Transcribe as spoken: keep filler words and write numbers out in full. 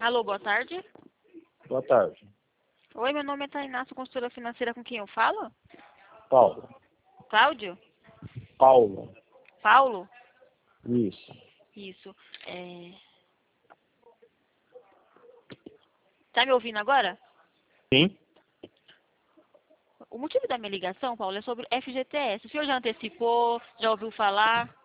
Alô, boa tarde. Boa tarde. Oi, meu nome é Tainá, sou consultora financeira, com quem eu falo? Paulo. Cláudio? Paulo. Paulo? Isso. Isso. É... Tá me ouvindo agora? Sim? O motivo da minha ligação, Paulo, é sobre F G T S. O senhor já antecipou? Já ouviu falar?